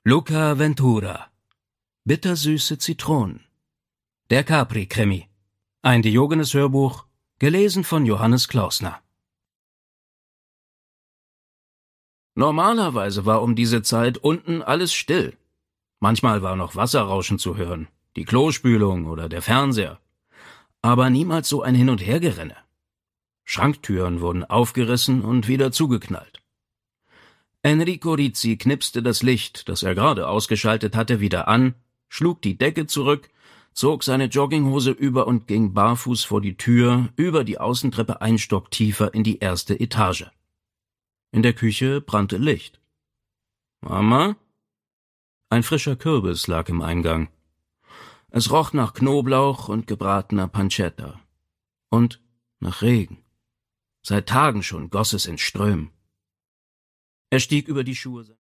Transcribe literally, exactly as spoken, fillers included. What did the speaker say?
Luca Ventura. Bittersüße Zitronen. Der Capri-Krimi. Ein Diogenes-Hörbuch, gelesen von Johannes Klausner. Normalerweise war um diese Zeit unten alles still. Manchmal war noch Wasserrauschen zu hören, die Klospülung oder der Fernseher. Aber niemals so ein Hin- und Hergerenne. Schranktüren wurden aufgerissen und wieder zugeknallt. Enrico Rizzi knipste das Licht, das er gerade ausgeschaltet hatte, wieder an, schlug die Decke zurück, zog seine Jogginghose über und ging barfuß vor die Tür, über die Außentreppe ein Stock tiefer in die erste Etage. In der Küche brannte Licht. »Mama?« Ein frischer Kürbis lag im Eingang. Es roch nach Knoblauch und gebratener Pancetta. Und nach Regen. Seit Tagen schon goss es in Strömen. Er stieg über die Schuhe